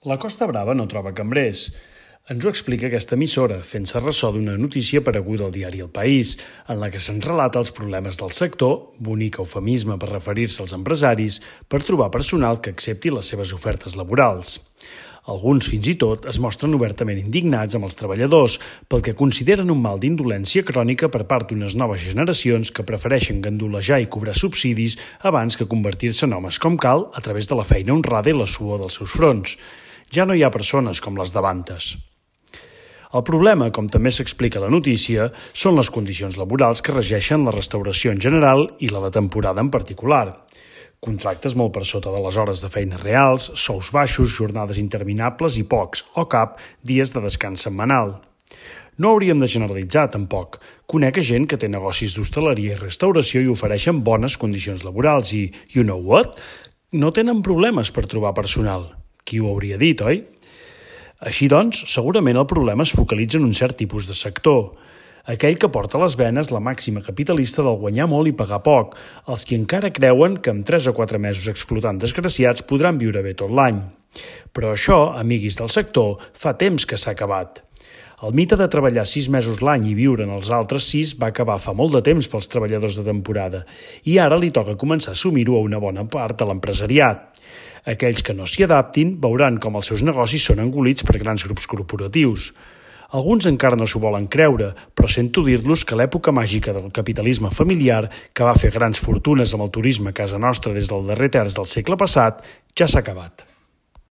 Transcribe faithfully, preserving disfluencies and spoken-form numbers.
La Costa Brava no troba cambrers. Ens ho explica aquesta emissora, fent-se ressò d'una notícia apareguda al diari El País, en la que se'ns relata els problemes del sector, bonic eufemisme per referir-se als empresaris, per trobar personal que accepti les seves ofertes laborals. Alguns, fins i tot, es mostren obertament indignats amb els treballadors pel que consideren un mal d'indolència crònica per part d'unes noves generacions que prefereixen gandulejar i cobrar subsidis abans que convertir-se en homes com cal a través de la feina honrada i la suor dels seus fronts. Ja no hi ha persones com les d'Avantes. El problema, com també s'explica a la notícia, són les condicions laborals que regeixen la restauració en general i la de temporada en particular. Contractes molt per sota de les hores de feina reals, sous baixos, jornades interminables i pocs, o cap, dies de descans setmanal. No hauríem de generalitzar, tampoc. Conec gent que té negocis d'hostaleria i restauració i ofereixen bones condicions laborals i, you know what? No tenen problemes per trobar personal. Qui ho hauria dit, oi? Així doncs, segurament el problema es focalitza en un cert tipus de sector. Aquell que porta a les venes la màxima capitalista del guanyar molt i pagar poc, els qui encara creuen que amb tres o quatre mesos explotant desgraciats podran viure bé tot l'any. Però això, amiguis del sector, fa temps que s'ha acabat. El mite de treballar sis mesos l'any i viure en els altres sis va acabar fa molt de temps pels treballadors de temporada i ara li toca començar a assumir-ho a una bona part de l'empresariat. Aquells que no s'hi adaptin veuran com els seus negocis són engolits per grans grups corporatius. Alguns encara no s'ho volen creure, però sento dir-los que l'època màgica del capitalisme familiar, que va fer grans fortunes amb el turisme a casa nostra des del darrer terç del segle passat, ja s'ha acabat.